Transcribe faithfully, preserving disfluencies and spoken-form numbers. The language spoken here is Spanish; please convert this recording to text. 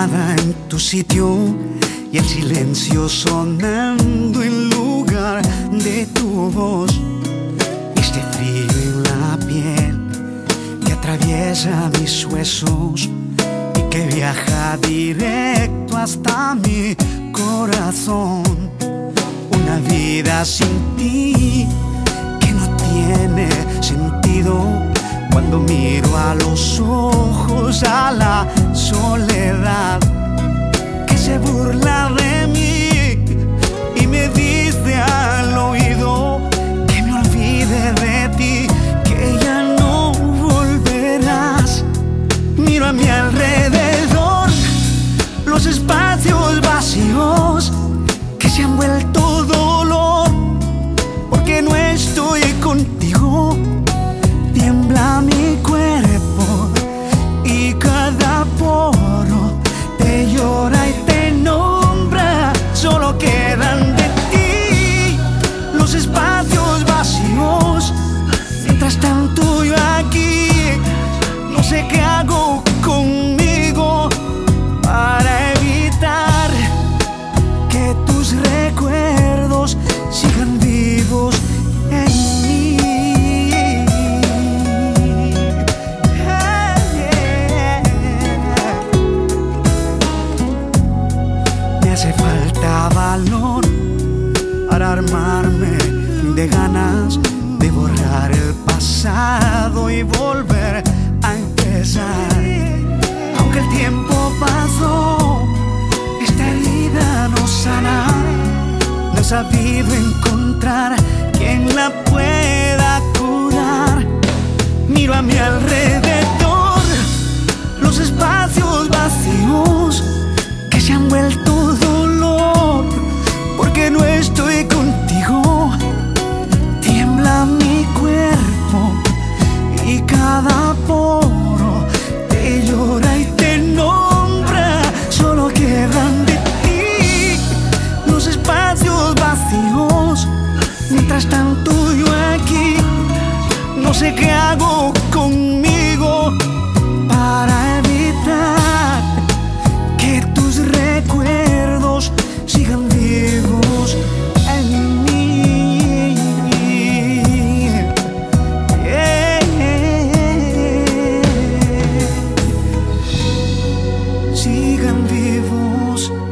mirada en tu sitio y el silencio sonando en lugar de tu voz. Este frío en la piel que atraviesa mis huesos y que viaja directo hasta mi corazón. Una vida sin ti que no tiene sentido. Cuando miro a los ojos a la soledad que se burla de mí y me dice al oído que me olvide de ti, que ya no volverás. Miro a mi alrededor los espacios vacíos que se han vuelto dolor, porque no estoy contigo. Tiembla mi cuerpo y cada poro te llora y te nombra. Solo quedan de ti los espacios vacíos. Mientras tanto yo aquí no sé qué hago conmigo para evitar que tus recuerdos sigan vivos en mí. Hace falta valor para armarme de ganas de borrar el pasado y volver a empezar. Aunque el tiempo pasó, esta herida no sana. No he sabido encontrar quien la pueda curar. Miro a mi alrededor los espacios vacíos que se han vuelto dolor, porque no estoy contigo. Tiembla mi cuerpo y cada poro te llora y te nombra. Solo quedan de ti los espacios vacíos. Mientras tanto yo aquí no sé qué hago conmigo para evitar que tus recuerdos sigan vivos en mí. Yeah. Sigan vivos